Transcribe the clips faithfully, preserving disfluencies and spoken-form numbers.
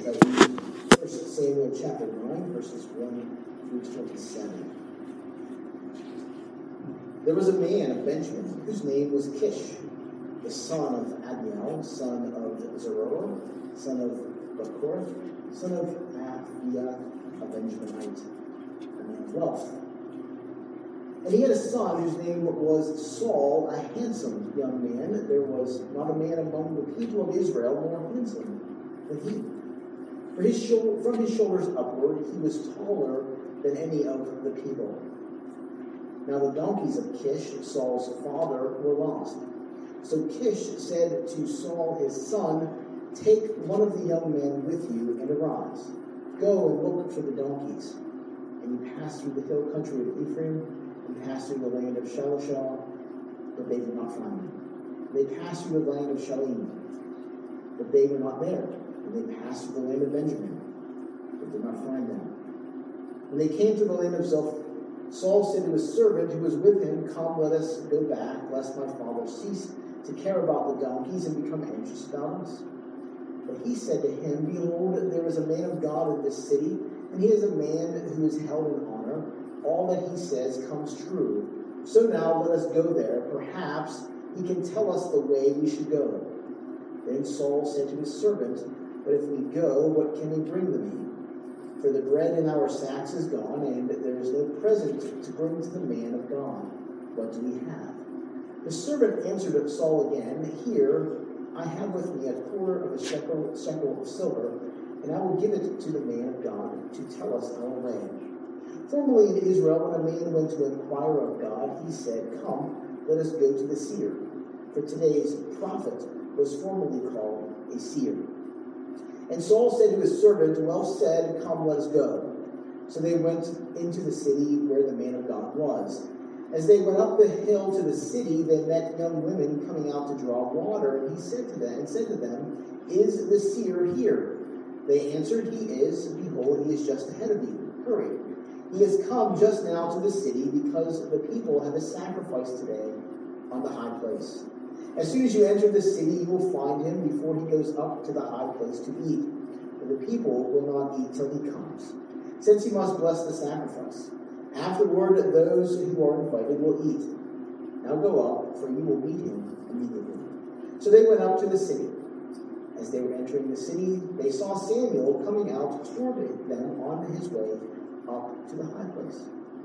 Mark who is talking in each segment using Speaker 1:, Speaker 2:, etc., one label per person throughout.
Speaker 1: as I read First Samuel chapter nine, verses one through twenty-seven. There was a man of Benjamin whose name was Kish, the son of Adniel, son of Zeroah, son of Bechorath, son of Aphiah, a Benjaminite, a man of wealth. And he had a son whose name was Saul, a handsome young man. There was not a man among the people of Israel more handsome than he. For his shoulder, from his shoulders upward, he was taller than any of the people. Now the donkeys of Kish, Saul's father, were lost. So Kish said to Saul his son, "Take one of the young men with you and arise. Go and look for the donkeys." And he passed through the hill country of Ephraim, and passed through the land of Shalishah, but they did not find them. They passed through the land of Shalim, but they were not there. And they passed through the land of Benjamin, but did not find them. When they came to the land of Zoph, Saul said to his servant who was with him, "Come, let us go back, lest my father cease to care about the donkeys and become anxious about us." But he said to him, "Behold, there is a man of God in this city, and he is a man who is held in honor. All that he says comes true. So now let us go there. Perhaps he can tell us the way we should go." Then Saul said to his servant, "But if we go, what can we bring to me? For the bread in our sacks is gone, and there is no present to bring to the man of God. What do we have?" The servant answered Saul again, "Here, I have with me a quarter of a shekel, shekel of silver, and I will give it to the man of God to tell us our way. Formerly in Israel, when a man went to inquire of God, he said, 'Come, let us go to the seer.' For today's prophet was formerly called a seer." And Saul said to his servant, "Well said, come, let us go." So they went into the city where the man of God was. As they went up the hill to the city, they met young women coming out to draw water, and he said to them, and said to them, "Is the seer here?" They answered, "He is. Behold, he is just ahead of you. Hurry. He has come just now to the city, because the people have a sacrifice today on the high place. As soon as you enter the city, you will find him before he goes up to the high place to eat. For the people will not eat till he comes, since he must bless the sacrifice. Afterward, those who are invited will eat. Now go up, for you will meet him immediately." So they went up to the city. As they were entering the city, they saw Samuel coming out toward them on his way up to the high place.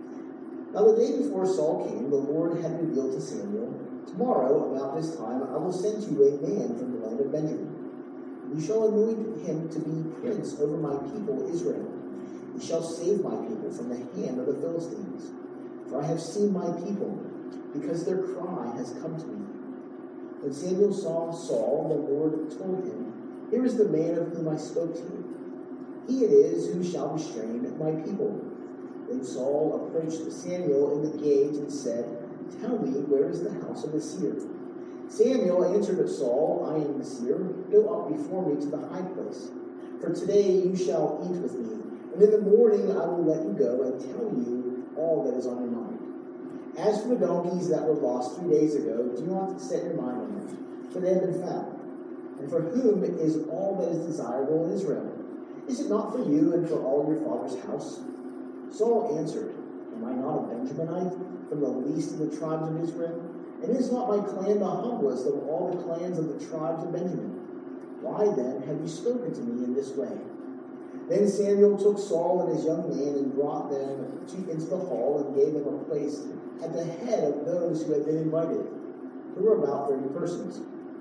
Speaker 1: Now the day before Saul came, the Lord had revealed to Samuel, "Tomorrow, about this time, I will send you a man from the land of Benjamin. You shall anoint him to be prince over my people Israel. He shall save my people from the hand of the Philistines. For I have seen my people, because their cry has come to me." When Samuel saw Saul, the Lord told him, "Here is the man of whom I spoke to you. He it is who shall restrain my people." Then Saul approached Samuel in the gate and said, "Tell me, where is the house of the seer?" Samuel answered Saul, "I am the seer. Go up before me to the high place. For today you shall eat with me, and in the morning I will let you go and tell you all that is on your mind. As for the donkeys that were lost three days ago, do not set your mind on them, for they have been found. And for whom is all that is desirable in Israel? Is it not for you and for all your father's house?" Saul answered, "Am I not a Benjaminite, from the least of the tribes of Israel? And is not my clan the humblest of all the clans of the tribes of Benjamin? Why then have you spoken to me in this way?" Then Samuel took Saul and his young man and brought them to, into the hall and gave them a place at the head of those who had been invited, who were about thirty persons.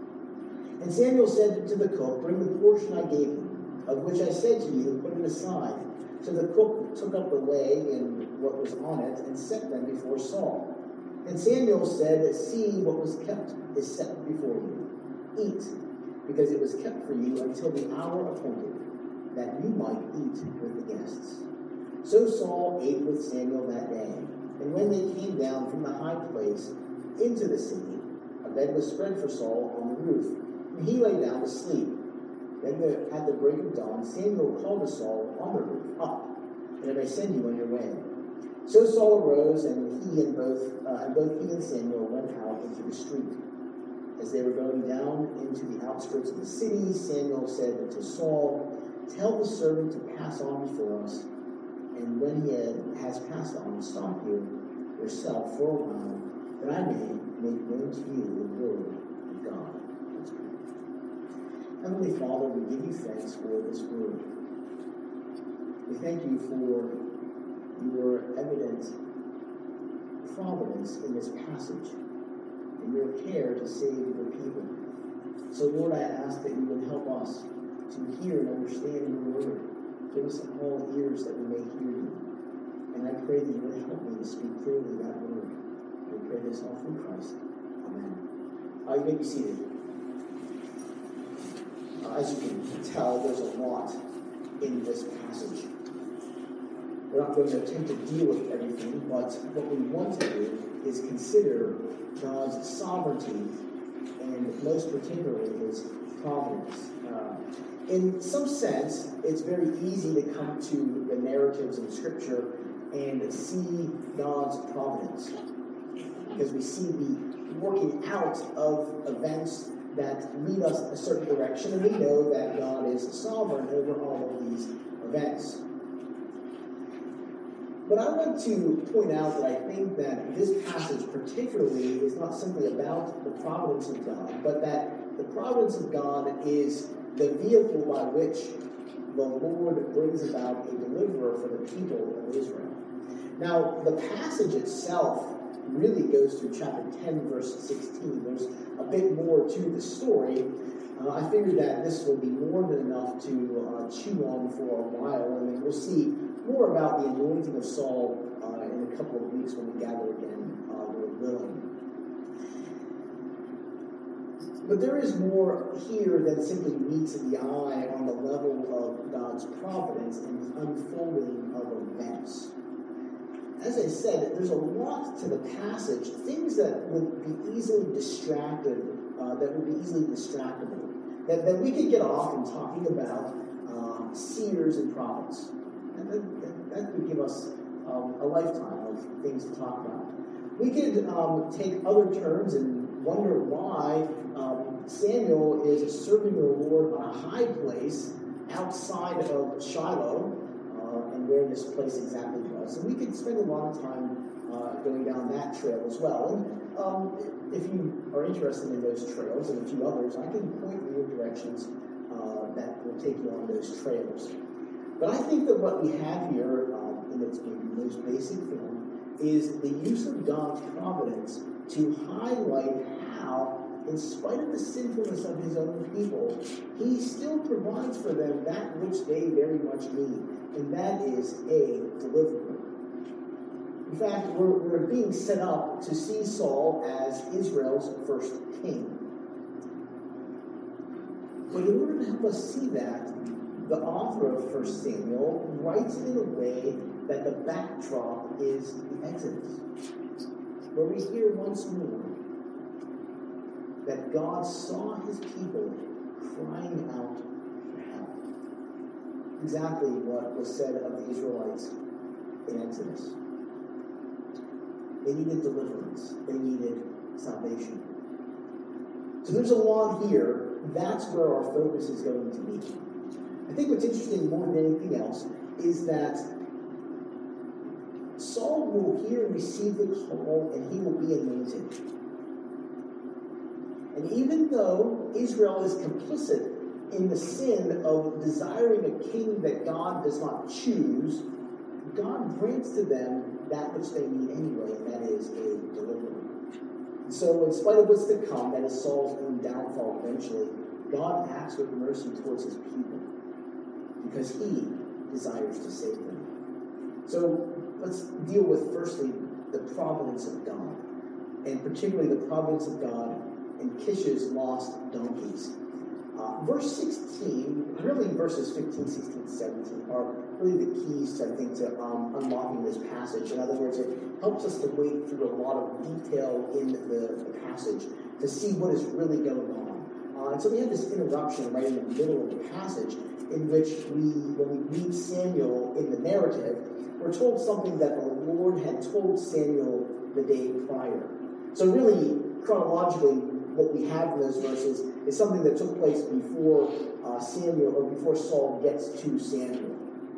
Speaker 1: And Samuel said to the cook, "Bring the portion I gave you, of which I said to you, put it aside." So the cook took up the leg and what was on it and set them before Saul. And Samuel said, "See, what was kept is set before you. Eat, because it was kept for you until the hour appointed, that you might eat with the guests." So Saul ate with Samuel that day. And when they came down from the high place into the city, a bed was spread for Saul on the roof, and he lay down to sleep. Then the, at the break of dawn, Samuel called to Saul on the roof, "Up, and I may send you on your way." So Saul arose, and he and both uh, and both he and Samuel went out into the street. As they were going down into the outskirts of the city, Samuel said to Saul, Tell the servant to pass on before us, and when he has passed on, stop here yourself for a while, that I may make known to you the word of God. Let's pray. Heavenly Father, we give you thanks for this word. We thank you for your evident providence in this passage and your care to save your people. So, Lord, I ask that you would help us to hear and understand your word. Give us all ears that we may hear you. And I pray that you would help me to speak clearly that word. We pray this all through Christ. Amen. Uh, you may be seated. Uh, as you can tell, there's a lot in this passage. We're not going to attempt to deal with everything, but what we want to do is consider God's sovereignty and most particularly his providence. Uh, in some sense, it's very easy to come to the narratives in Scripture and see God's providence, because we see the working out of events that lead us a certain direction, and we know that God is sovereign over all of these events. But I want to point out that I think that this passage particularly is not simply about the providence of God, but that the providence of God is the vehicle by which the Lord brings about a deliverer for the people of Israel. Now, the passage itself really goes through chapter ten, verse sixteen. There's a bit more to the story. Uh, I figured that this would be more than enough to uh, chew on for a while, and then we'll see more about the anointing of Saul uh, in a couple of weeks when we gather again, uh, Lord willing. But there is more here than simply meets the eye on the level of God's providence and the unfolding of events. As I said, there's a lot to the passage, things that would be easily distracted, uh, that would be easily distractible, that, that we could get off in talking about uh, seers and prophets. And that, that, that would give us um, a lifetime of things to talk about. We could um, take other turns and wonder why um, Samuel is serving the Lord on a high place outside of Shiloh, uh, and where this place exactly was. And we could spend a lot of time uh, going down that trail as well. And um, if you are interested in those trails and a few others, I can point you in directions uh, that will take you on those trails. But I think that what we have here, uh, in its most basic form, is the use of God's providence to highlight how, in spite of the sinfulness of his own people, he still provides for them that which they very much need, and that is a deliverer. In fact, we're, we're being set up to see Saul as Israel's first king. But in order to help us see that, the author of First Samuel writes it in a way that the backdrop is the Exodus, where we hear once more that God saw his people crying out for help. Exactly what was said of the Israelites in Exodus. They needed deliverance. They needed salvation. So there's a lot here. That's where our focus is going to be. I think what's interesting more than anything else is that Saul will hear and receive the call, and he will be anointed. And even though Israel is complicit in the sin of desiring a king that God does not choose, God grants to them that which they need anyway, and that is a deliverer. And so in spite of what's to come, that is Saul's own downfall eventually, God acts with mercy towards his people, because he desires to save them. So let's deal with, firstly, the providence of God, and particularly the providence of God in Kish's lost donkeys. Uh, verse sixteen, really verses fifteen, sixteen, seventeen, are really the keys, to, I think, to um, unlocking this passage. In other words, it helps us to wade through a lot of detail in the, the passage to see what is really going on. Uh, and so we have this interruption right in the middle of the passage, in which we, when we read Samuel in the narrative, we're told something that the Lord had told Samuel the day prior. So really, chronologically, what we have in those verses is something that took place before uh, Samuel, or before Saul gets to Samuel.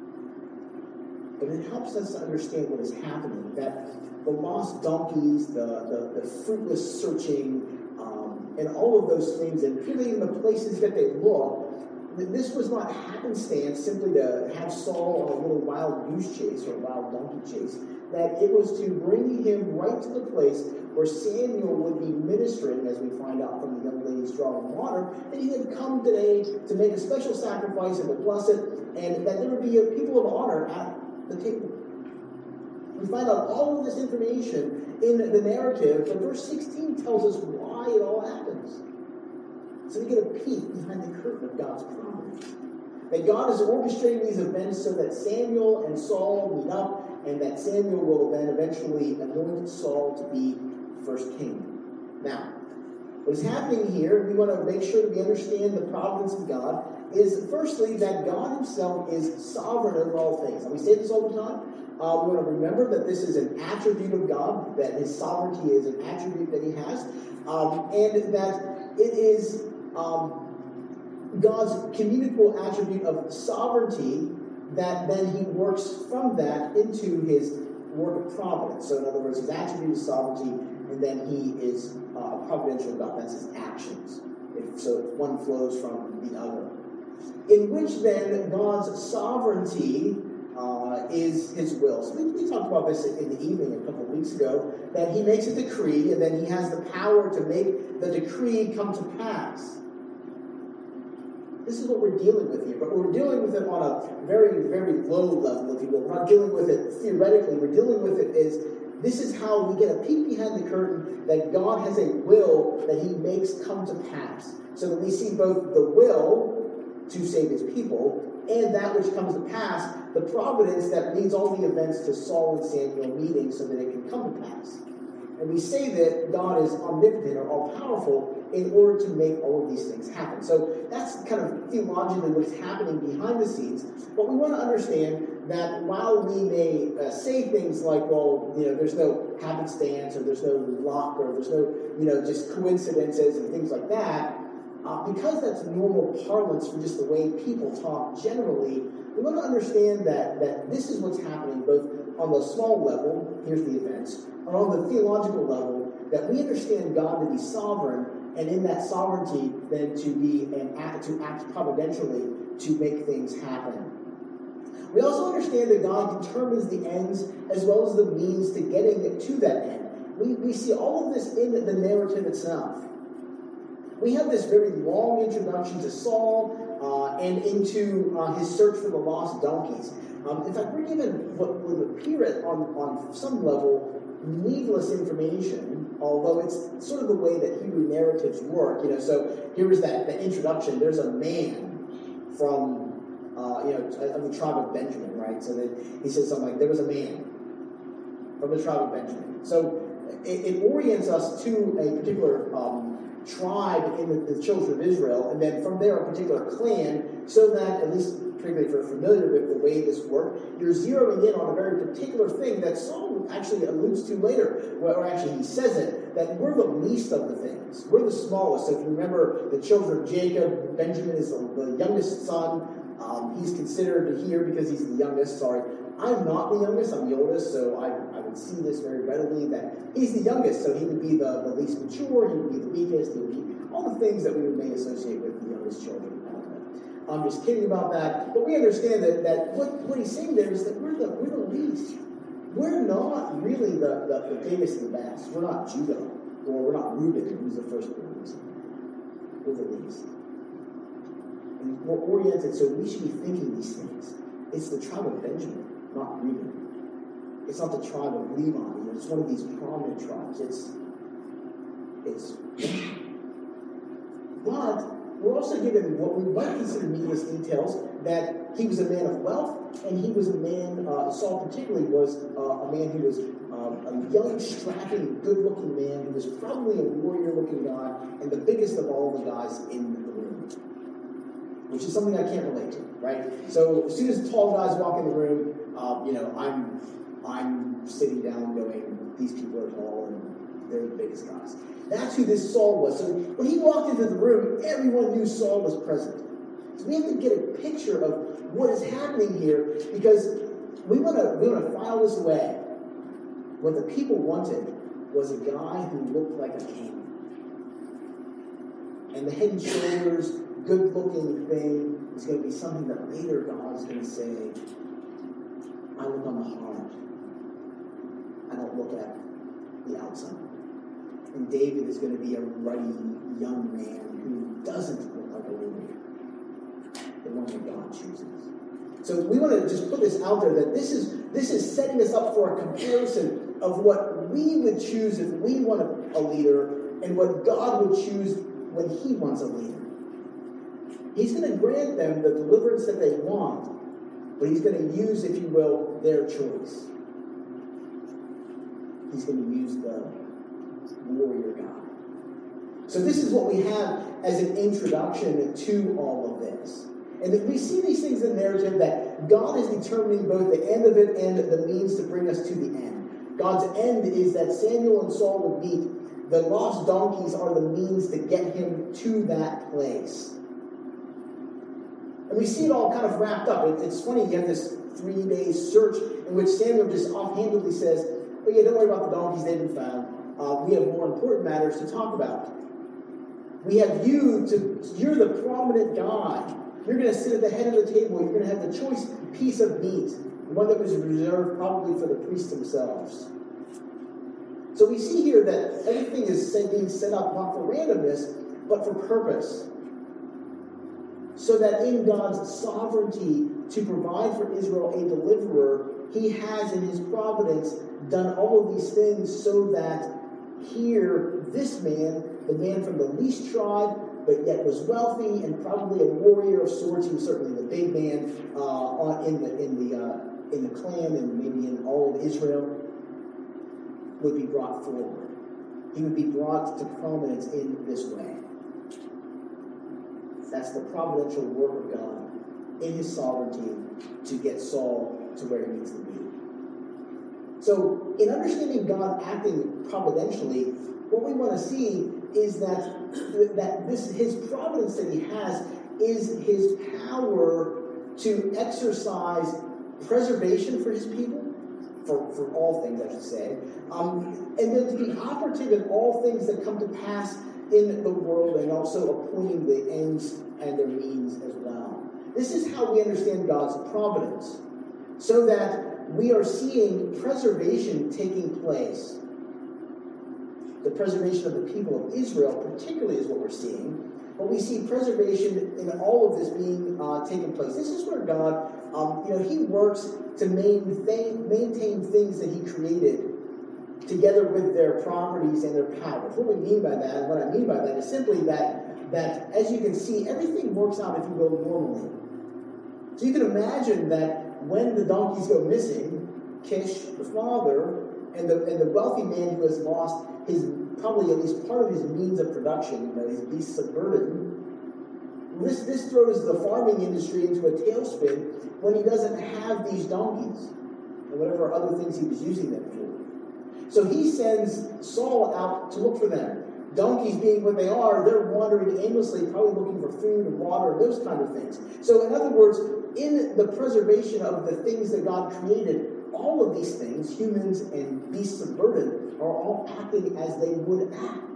Speaker 1: But it helps us to understand what is happening, that the lost donkeys, the, the, the fruitless searching, um, and all of those things, and really in the places that they look, that this was not happenstance simply to have Saul on a little wild goose chase or a wild donkey chase, that it was to bring him right to the place where Samuel would be ministering, as we find out from the young ladies drawing water, that he had come today to make a special sacrifice and to bless it, and that there would be a people of honor at the table. We find out all of this information in the narrative, but verse sixteen tells us why it all happens. So we get a peek behind the curtain of God's providence. That God is orchestrating these events so that Samuel and Saul meet up, and that Samuel will then eventually anoint Saul to be first king. Now, what is happening here, we want to make sure that we understand the providence of God, is firstly that God himself is sovereign over all things. And we say this all the time. Uh, we want to remember that this is an attribute of God, that his sovereignty is an attribute that he has, um, and that it is um, God's communicable attribute of sovereignty that then he works from that into his work of providence. So in other words, his attribute is sovereignty, and then he is uh, a providential God. That's his actions. If, so one flows from the other. In which then God's sovereignty uh, is his will. So we, we talked about this in the evening a couple of weeks ago, that he makes a decree, and then he has the power to make the decree come to pass. This is what we're dealing with here, but we're dealing with it on a very, very low level, if you will. We're not dealing with it theoretically. We're dealing with it as this is how we get a peek behind the curtain, that God has a will that he makes come to pass. So that we see both the will to save his people and that which comes to pass, the providence that leads all the events to Saul and Samuel meeting so that it can come to pass. And we say that God is omnipotent or all-powerful in order to make all of these things happen. So that's kind of theologically what's happening behind the scenes. But we want to understand that while we may uh, say things like, well, you know, there's no happenstance, or there's no luck, or there's no, you know, just coincidences and things like that, uh, because that's normal parlance for just the way people talk generally, we want to understand that, that this is what's happening both on the small level, here's the events, or on the theological level, that we understand God to be sovereign, and in that sovereignty, then to be an act, to act providentially to make things happen. We also understand that God determines the ends as well as the means to getting to that end. We, we see all of this in the narrative itself. We have this very long introduction to Saul uh, and into uh, his search for the lost donkeys. Um, in fact, we're given what would appear at, on, on some level needless information, although it's sort of the way that Hebrew narratives work. You know, so here is that, that introduction. There's a man from uh, you know of the tribe of Benjamin, right? So that he says something like, "There was a man from the tribe of Benjamin." So it, it orients us to a particular um, tribe in the, the children of Israel, and then from there a particular clan, so that, at least particularly if you're familiar with the way this worked, you're zeroing in on a very particular thing that Saul actually alludes to later, or actually he says it, that we're the least of the things. We're the smallest. So if you remember the children of Jacob, Benjamin is the, the youngest son. Um, he's considered here because he's the youngest. Sorry, I'm not the youngest, I'm the oldest, so I, I would see this very readily, that he's the youngest, so he would be the, the least mature, he would be the weakest, he would be all the things that we would may associate with the youngest children. I'm just kidding about that, but we understand that, that what, what he's saying there is that we're the, we're the least. We're not really the, the, the biggest and the best. We're not Judah, or we're not Reuben, who's the firstborn. We're the least. And we're oriented, so we should be thinking these things. It's the tribe of Benjamin, not Reuben. It's not the tribe of Levi. It's one of these prominent tribes. It's, it's, but we're also given what we might consider needless details, that he was a man of wealth, and he was a man, uh, Saul particularly was uh, a man who was um, a young, strapping, good-looking man who was probably a warrior-looking guy, and the biggest of all the guys in the room, which is something I can't relate to, right? So as soon as tall guys walk in the room, uh, you know, I'm I'm sitting down going, these people are tall, and they're the biggest guys. That's who this Saul was. So when he walked into the room, everyone knew Saul was present. So we have to get a picture of what is happening here, because we want to we want to file this away. What the people wanted was a guy who looked like a king. And the head and shoulders, good-looking thing is going to be something that later God is going to say, I look on the heart. I don't look at the outside. And David is going to be a ruddy young man who doesn't look like a warrior. The one that God chooses. So we want to just put this out there that this is this is setting us up for a comparison of what we would choose if we want a, a leader and what God would choose when he wants a leader. He's going to grant them the deliverance that they want, but he's going to use, if you will, their choice. He's going to use the warrior God. So this is what we have as an introduction to all of this. And we see these things in the narrative that God is determining both the end of it and the means to bring us to the end. God's end is that Samuel and Saul would meet. The lost donkeys are the means to get him to that place. And we see it all kind of wrapped up. It, it's funny, you have this three-day search in which Samuel just offhandedly says, oh yeah, don't worry about the donkeys, they've been found. Uh, we have more important matters to talk about. We have you, to you're the prominent guy. You're going to sit at the head of the table. You're going to have the choice piece of meat, one that was reserved probably for the priests themselves. So we see here that everything is being set up not for randomness, but for purpose. So that in God's sovereignty to provide for Israel a deliverer, he has in his providence done all of these things so that here, this man, the man from the least tribe, but yet was wealthy and probably a warrior of sorts, he was certainly the big man uh, in the in the uh, in the clan and maybe in all of Israel, would be brought forward. He would be brought to prominence in this way. That's the providential work of God in his sovereignty to get Saul to where he needs to be. So, in understanding God acting providentially, what we want to see is that, that this his providence that he has is his power to exercise preservation for his people, for, for all things, I should say, um, and then to be operative in all things that come to pass in the world, and also appointing the ends and their means as well. This is how we understand God's providence, so that we are seeing preservation taking place. The preservation of the people of Israel, particularly, is what we're seeing. But we see preservation in all of this being uh, taking place. This is where God, um, you know, he works to maintain, maintain things that he created together with their properties and their powers. What we mean by that, and what I mean by that, is simply that, that as you can see, everything works out, if you will, normally. So you can imagine that when the donkeys go missing, Kish, the father, and the and the wealthy man who has lost his, probably at least part of his means of production, you know, his beasts of burden, this, this throws the farming industry into a tailspin when he doesn't have these donkeys and whatever other things he was using them for. So he sends Saul out to look for them. Donkeys being what they are, they're wandering aimlessly, probably looking for food and water and those kind of things. So in other words, in the preservation of the things that God created, all of these things, humans and beasts of burden, are all acting as they would act,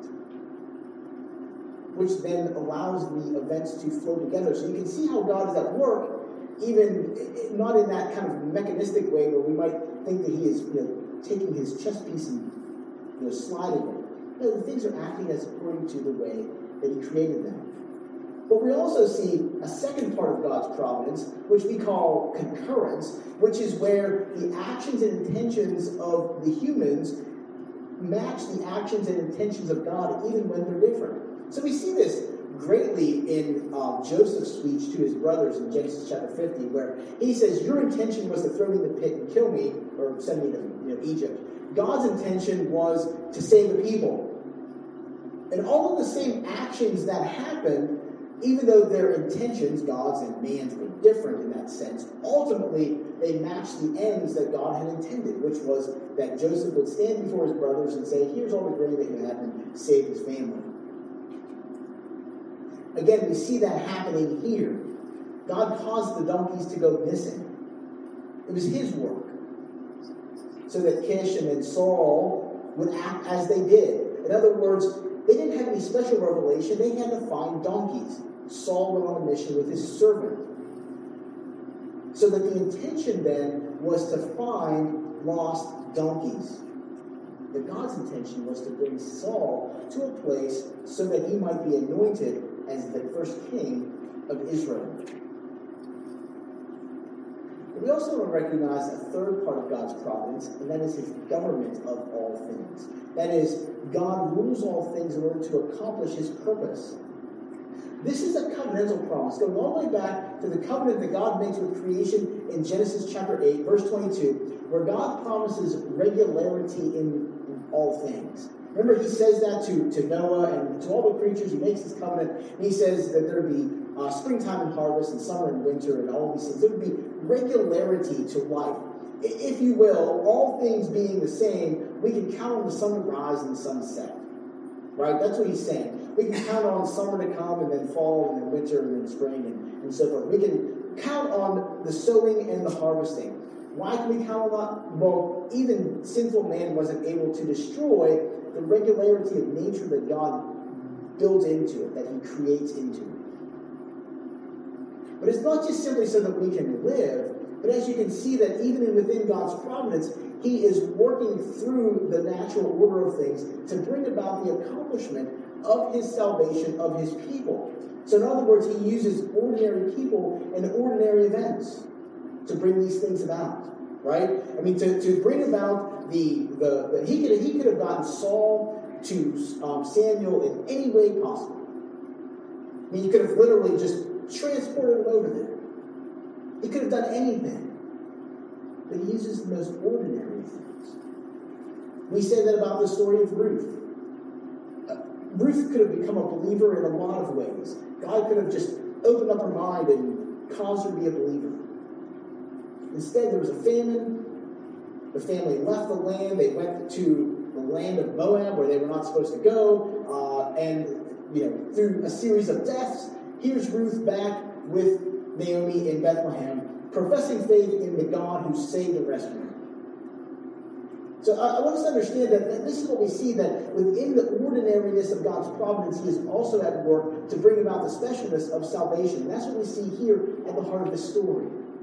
Speaker 1: which then allows the events to flow together. So you can see how God is at work, even not in that kind of mechanistic way where we might think that he is, you know, taking his chess piece and, you know, sliding it. No, the things are acting as according to the way that he created them. But we also see a second part of God's providence, which we call concurrence, which is where the actions and intentions of the humans match the actions and intentions of God, even when they're different. So we see this greatly in uh, Joseph's speech to his brothers in Genesis chapter fifty, where he says, your intention was to throw me in the pit and kill me, or send me to, you know, Egypt. God's intention was to save the people. And all of the same actions that happened even though their intentions, God's and man's, were different in that sense, ultimately they matched the ends that God had intended, which was that Joseph would stand before his brothers and say, here's all the grain that you have, and save his family. Again, we see that happening here. God caused the donkeys to go missing. It was his work. So that Kish and then Saul would act as they did. In other words, they didn't have any special revelation. They had to find donkeys. Saul went on a mission with his servant. So that the intention then was to find lost donkeys. But God's intention was to bring Saul to a place so that he might be anointed as the first king of Israel. But we also want to recognize a third part of God's providence, and that is his government of all things. That is, God rules all things in order to accomplish his purpose. This is a covenantal promise, going all the way back to the covenant that God makes with creation in Genesis chapter eight, verse twenty-two, where God promises regularity in, in all things. Remember, he says that to, to Noah and to all the creatures. He makes this covenant, and he says that there would be uh, springtime and harvest, and summer and winter, and all these things. There would be regularity to life. If you will, all things being the same, we can count on the sun to rise and the sun to set. Right? That's what he's saying. We can count on summer to come, and then fall, and then winter, and then spring, and, and so forth. We can count on the sowing and the harvesting. Why can we count on that? Well, even sinful man wasn't able to destroy the regularity of nature that God builds into it, that he creates into it. But it's not just simply so that we can live, but as you can see that even within God's providence, he is working through the natural order of things to bring about the accomplishment of his salvation of his people. So in other words, he uses ordinary people and ordinary events to bring these things about. Right? I mean, to, to bring about the, the, the he could he could have gotten Saul to um, Samuel in any way possible. I mean, he could have literally just transported him over there. He could have done anything. But he uses the most ordinary things. We say that about the story of Ruth. Uh, Ruth could have become a believer in a lot of ways. God could have just opened up her mind and caused her to be a believer. Instead, there was a famine. The family left the land. They went to the land of Moab, where they were not supposed to go. Uh, and, you know, through a series of deaths, here's Ruth back with Naomi in Bethlehem, professing faith in the God who saved and rescued her. So I, I want us to understand that, that this is what we see, that within the ordinariness of God's providence, he is also at work to bring about the specialness of salvation. And that's what we see here at the heart of this story.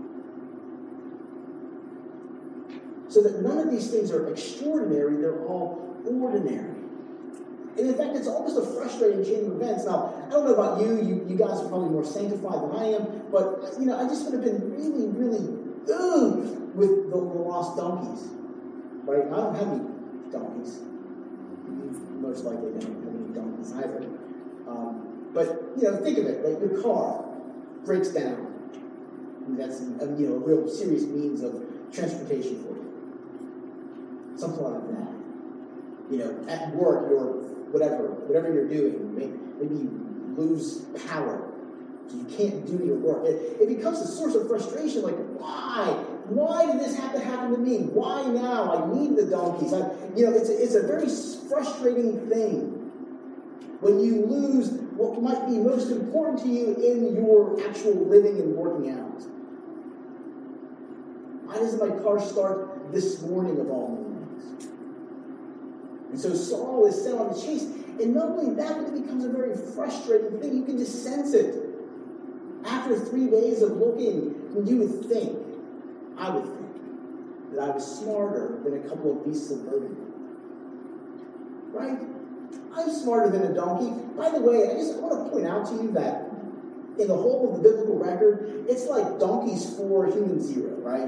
Speaker 1: So that none of these things are extraordinary, they're all ordinary. And in fact, it's almost a frustrating chain of events. Now, I don't know about you, you, you guys are probably more sanctified than I am, but, you know, I just would have been really, really ugh with the lost donkeys. Right? I don't have any donkeys. You most likely don't have any donkeys either. Um, but, you know, think of it, like your car breaks down. I mean, that's, a, you know, a real serious means of transportation for you. Something like that. You know, at work, you're whatever, whatever you're doing, maybe, maybe you lose power, so you can't do your work. It, it becomes a source of frustration. Like, why? Why did this have to happen to me? Why now? I need the donkeys. I, you know, it's a, it's a very frustrating thing when you lose what might be most important to you in your actual living and working out. Why doesn't my car start this morning of all mornings? And so Saul is sent on the chase. And not only that, but it becomes a very frustrating thing. You can just sense it. After three days of looking, you would think, I would think, that I was smarter than a couple of beasts of burden. Right? I'm smarter than a donkey. By the way, I just want to point out to you that in the whole of the biblical record, it's like donkeys four, humans zero, right?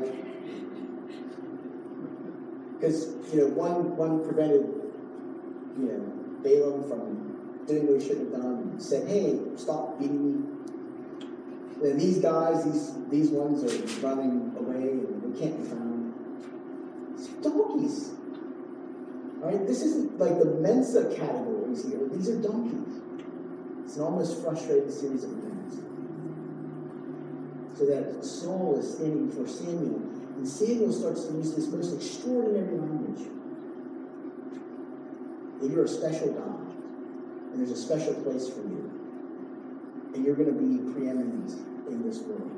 Speaker 1: Because, you know, one one prevented, you know, Balaam from doing what he shouldn't have done and said, hey, stop beating me. And these guys, these these ones are running away and they can't be found. It's donkeys. All right? This isn't like the Mensa categories here. These are donkeys. It's an almost frustrated series of events. So that Saul is standing before Samuel, and Samuel starts to use this most extraordinary language. That you're a special God, and there's a special place for you, and you're going to be preeminent in this world.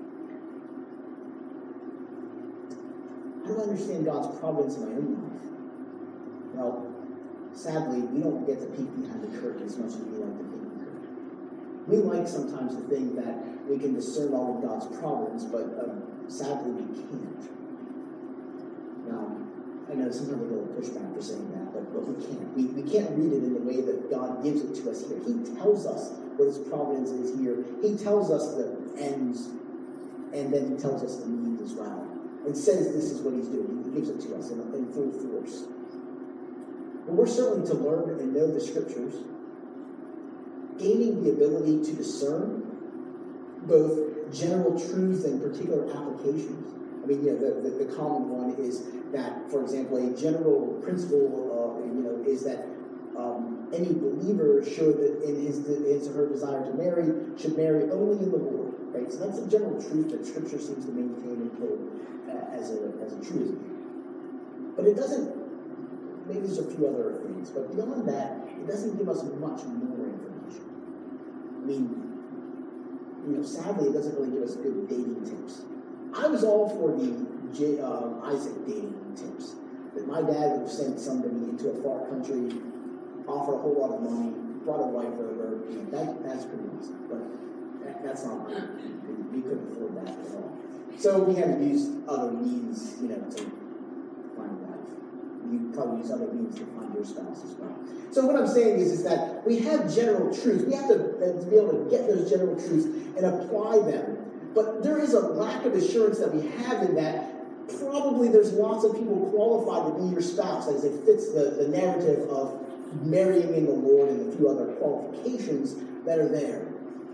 Speaker 1: How do I understand God's providence in my own life? Well, sadly, we don't get to peek behind the curtain as much as we like to peek behind the curtain. We like sometimes to think that we can discern all of God's providence, but um, sadly we can't. Now, I know sometimes we get a little pushback for saying that, but, but we can't. We, we can't read it in the way that God gives it to us here. He tells us what his providence is here. He tells us the ends, and then he tells us the means as well. And says this is what he's doing. He gives it to us in, in full force. But we're certainly to learn and know the scriptures, gaining the ability to discern both general truths and particular applications. I mean, you know, the, the, the common one is that, for example, a general principle, uh, you know, is that um, any believer should, in his, his or her desire to marry, should marry only in the Lord. Right? So that's a general truth that Scripture seems to maintain and hold uh, as a as a truism. But it doesn't. Maybe there's a few other things, but beyond that, it doesn't give us much more information. I mean, you know, sadly, it doesn't really give us good dating tips. I was all for the J, uh, Isaac dating tips. That my dad would have sent somebody into a far country, offered a whole lot of money, brought a wife over. You know, that, that's pretty awesome. But that, that's not right. We, we couldn't afford that at all. So we had to use other means, you know, to find a wife. You probably use other means to find your spouse as well. So what I'm saying is, is that we have general truths. We have to, to be able to get those general truths and apply them. But there is a lack of assurance that we have in that. Probably there's lots of people qualified to be your spouse, as it fits the, the narrative of marrying in the Lord and a few other qualifications that are there.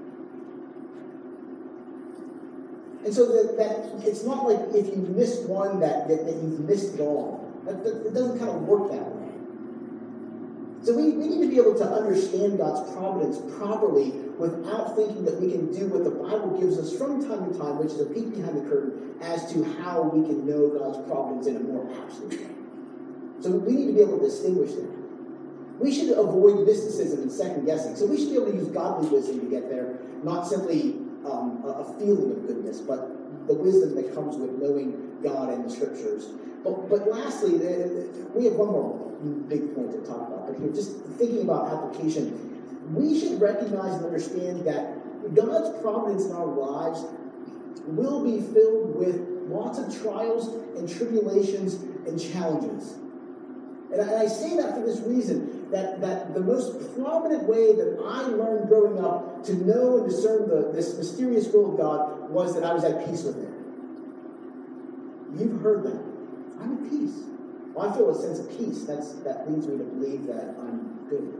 Speaker 1: And so that, that it's not like if you missed one that, that, that you've missed it all. That, that, it doesn't kind of work that way. So we, we need to be able to understand God's providence properly without thinking that we can do what the Bible gives us from time to time, which is a peek behind the curtain as to how we can know God's providence in a more absolute way. So we need to be able to distinguish that. We should avoid mysticism and second guessing. So we should be able to use godly wisdom to get there, not simply um, a, a feeling of goodness, but the wisdom that comes with knowing God and the Scriptures. But, but lastly, we have one more big point to talk about. But here, just thinking about application, we should recognize and understand that God's providence in our lives will be filled with lots of trials and tribulations and challenges. And I, and I say that for this reason, that, that the most prominent way that I learned growing up to know and discern the, this mysterious will of God was that I was at peace with Him. You've heard that. I'm at peace. Well, I feel a sense of peace. That's, that leads me to believe that I'm good.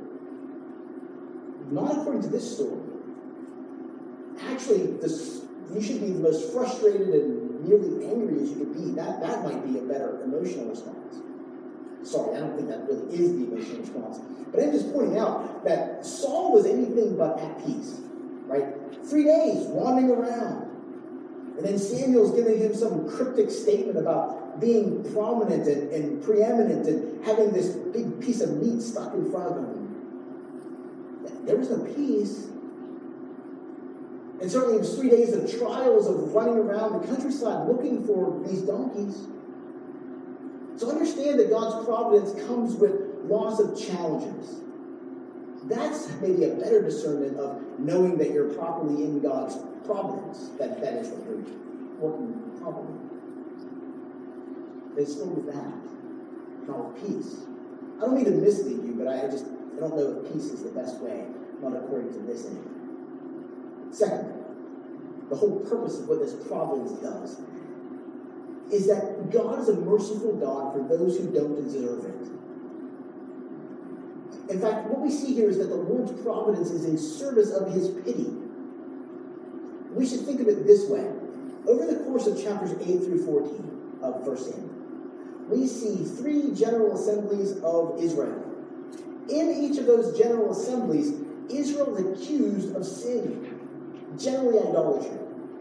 Speaker 1: Not according to this story. Actually, this, you should be the most frustrated and nearly angry as you could be. That, that might be a better emotional response. Sorry, I don't think that really is the emotional response. But I'm just pointing out that Saul was anything but at peace. Right? Three days wandering around. And then Samuel's giving him some cryptic statement about being prominent and, and preeminent and having this big piece of meat stuck in front of him. There was no peace. And certainly it was three days of trials of running around the countryside looking for these donkeys. So understand that God's providence comes with lots of challenges. That's maybe a better discernment of knowing that you're properly in God's providence. That, that is what you're working properly. They still with that. Not with peace. I don't mean to mislead you, but I just I don't know if peace is the best way, not according to this anyway. Second, the whole purpose of what this providence does is that God is a merciful God for those who don't deserve it. In fact, what we see here is that the Lord's providence is in service of His pity. We should think of it this way. Over the course of chapters eight through fourteen of First Samuel, we see three general assemblies of Israel. In each of those general assemblies, Israel is accused of sin, generally idolatry.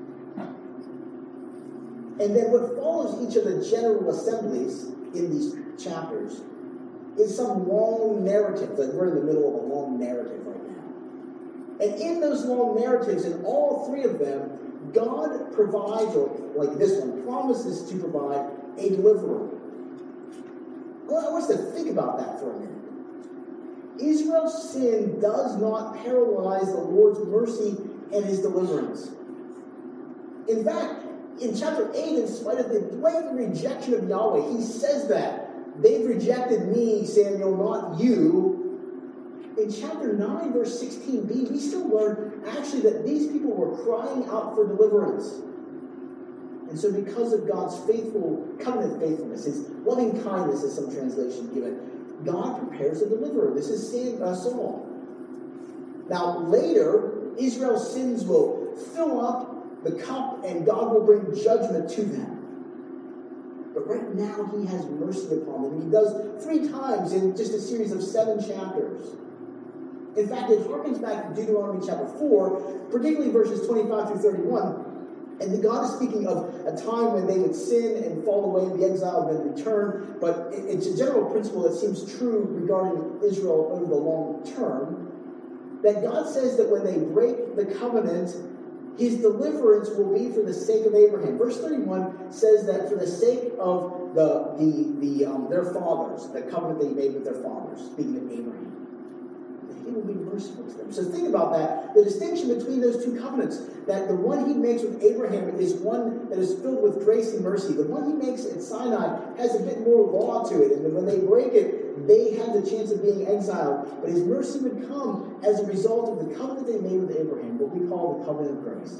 Speaker 1: And then what follows each of the general assemblies in these chapters is some long narrative. Like we're in the middle of a long narrative right now. And in those long narratives, in all three of them, God provides, or like this one, promises to provide a deliverer. Well, I want us to think about that for a minute. Israel's sin does not paralyze the Lord's mercy and his deliverance. In fact, in chapter eight, in spite of the blatant rejection of Yahweh, he says that. They've rejected me, Samuel, not you. In chapter nine, verse sixteen b, we still learn actually that these people were crying out for deliverance. And so because of God's faithful, covenant faithfulness, his loving kindness, as some translations give it, God prepares a deliverer. This is Sam, uh, Saul. Now, later, Israel's sins will fill up the cup and God will bring judgment to them. But right now, he has mercy upon them. He does three times in just a series of seven chapters. In fact, it harkens back to Deuteronomy chapter four, particularly verses twenty-five through thirty-one. And the God is speaking of a time when they would sin and fall away and be exiled and then return. But it's a general principle that seems true regarding Israel over the long term. That God says that when they break the covenant, his deliverance will be for the sake of Abraham. Verse thirty-one says that for the sake of the, the, the um, their fathers, the covenant that he made with their fathers, speaking of Abraham. He will be merciful to them. So think about that. The distinction between those two covenants, that the one he makes with Abraham is one that is filled with grace and mercy. The one he makes at Sinai has a bit more law to it. And when they break it, they have the chance of being exiled. But his mercy would come as a result of the covenant they made with Abraham, what we call the covenant of grace.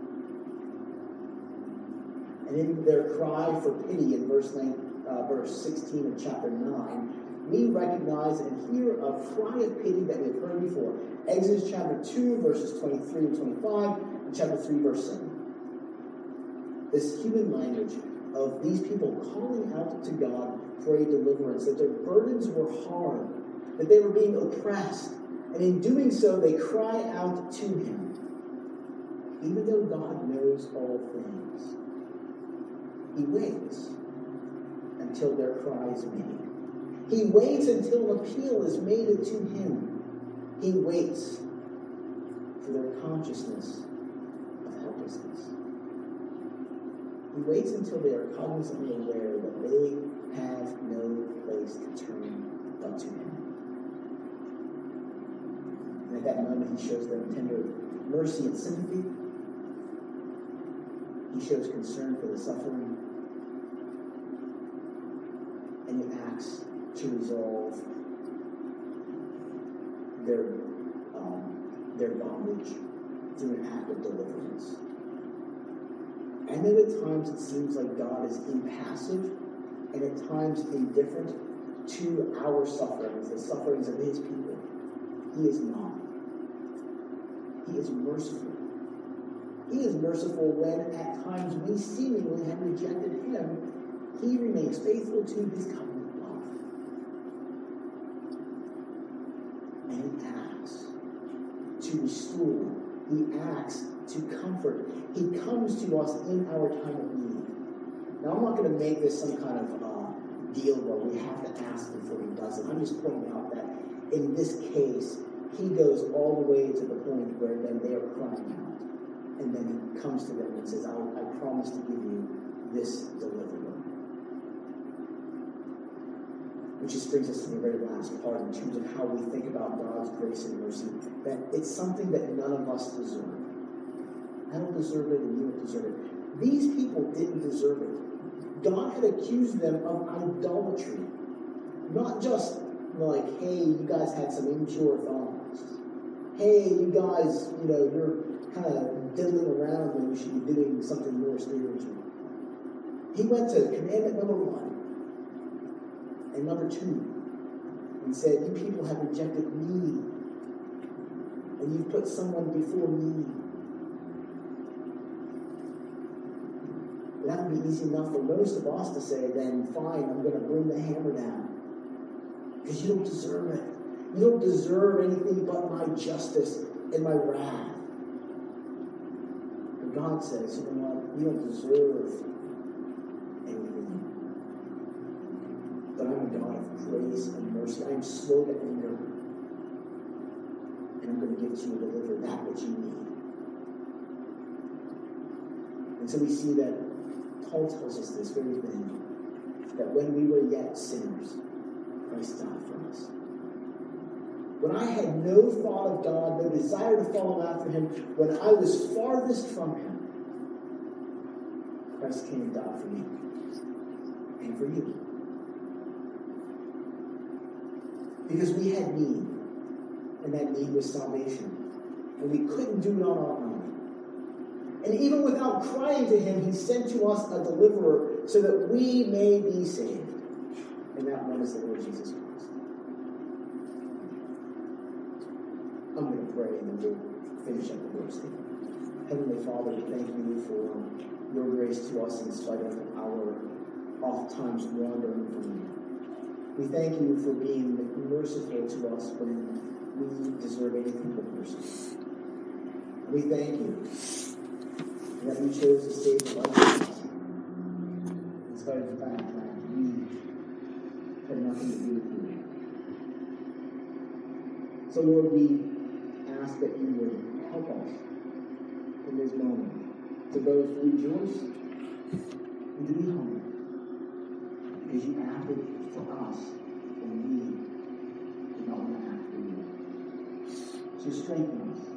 Speaker 1: And in their cry for pity in verse, nine, uh, verse sixteen of chapter nine, we recognize and hear a cry of pity that we've heard before. Exodus chapter two, verses twenty-three and twenty-five, and chapter three, verse seven. This human language of these people calling out to God for a deliverance, that their burdens were hard, that they were being oppressed, and in doing so, they cry out to him. Even though God knows all things, he waits until their cry is made. He waits until an appeal is made to him. He waits for their consciousness of helplessness. He waits until they are cognizantly aware that they have no place to turn but to him. And at that moment, he shows them tender mercy and sympathy. He shows concern for the suffering. And he acts to resolve their um, their bondage through an act of deliverance. I know at times it seems like God is impassive and at times indifferent to our sufferings, the sufferings of his people. He is not. He is merciful. He is merciful when at times we seemingly have rejected him. He remains faithful to his covenant. And he acts to restore. He acts to comfort. He comes to us in our time of need. Now, I'm not going to make this some kind of uh, deal where we have to ask before he does it. I'm just pointing out that in this case, he goes all the way to the point where then they are crying out. And then he comes to them and says, I, I promise to give you this deliverer. Which just brings us to the very last part in terms of how we think about God's grace and mercy. That it's something that none of us deserve. I don't deserve it and you don't deserve it. These people didn't deserve it. God had accused them of idolatry. Not just like, hey, you guys had some impure thoughts. Hey, you guys, you know, you're kind of diddling around when you should be doing something more spiritual. He went to commandment number one. And number two, and said, you people have rejected me, and you've put someone before me. That would be easy enough for most of us to say, then fine, I'm going to bring the hammer down. Because you don't deserve it. You don't deserve anything but my justice and my wrath. And God says, you know what? You don't deserve anything. But I'm a God of grace and mercy. I am slow to anger. And I'm going to give to you and deliver that which you need. And so we see that Paul tells us this very thing, that when we were yet sinners, Christ died for us. When I had no thought of God, no desire to follow after him, when I was farthest from him, Christ came and died for me and for you. Because we had need, and that need was salvation. And we couldn't do it on our own. And even without crying to him, he sent to us a deliverer so that we may be saved. And that one is the Lord Jesus Christ. I'm going to pray and then we'll finish up the verse. Heavenly Father, we thank you for your grace to us in spite of our oft-times wandering from you. We thank you for being merciful to us when we deserve anything but mercy. And we thank you that you chose to save the life of us, in spite of the fact that we had nothing to do with you. So Lord, we ask that you would help us in this moment to both rejoice and to be humble, because you acted for us when we did not want to act for you. So strengthen us